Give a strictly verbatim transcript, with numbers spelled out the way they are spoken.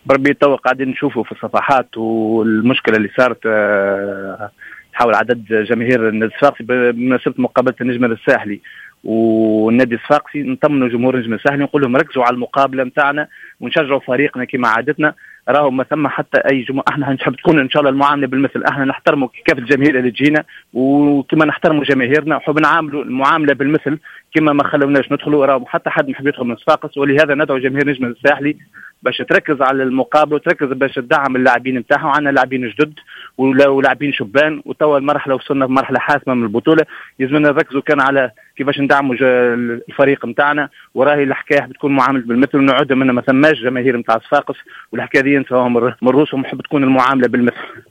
بربي تو قاعدين نشوفوا في الصفحات والمشكله اللي صارت حول عدد جماهير النادي الصفاقسي بمناسبه مقابله النجم الساحلي والنادي الصفاقسي. نطمنوا جمهور النجم الساحلي ونقول لهم ركزوا على المقابله نتاعنا ونشجعوا فريقنا كما عادتنا. راهو ما ثم حتى اي جمهور، احنا نحب تكون ان شاء الله المعامله بالمثل، احنا نحترموا كافه الجماهير اللي تجينا وكما نحترموا جماهيرنا ونحب نعاملوا المعامله بالمثل كما ما خلوناش ندخلوا. راهو حتى حد محب يدخل من صفاقس، ولهذا ندعو جماهير نجم الساحلي باش تركز على المقابله وتركز باش تدعم اللاعبين نتاعها. وعندنا لاعبين جدد ولاعبين شبان، وتوا المرحله وصلنا في مرحله حاسمه من البطوله، يلزمنا نركزوا كان على كيفاش ندعموا الفريق نتاعنا. وراهي الحكايه بتكون معامله بالمثل ونعود من ما ثماش جماهير نتاع صفاقس، والحكايه دي نسواهم من روسهم، نحب تكون المعامله بالمثل.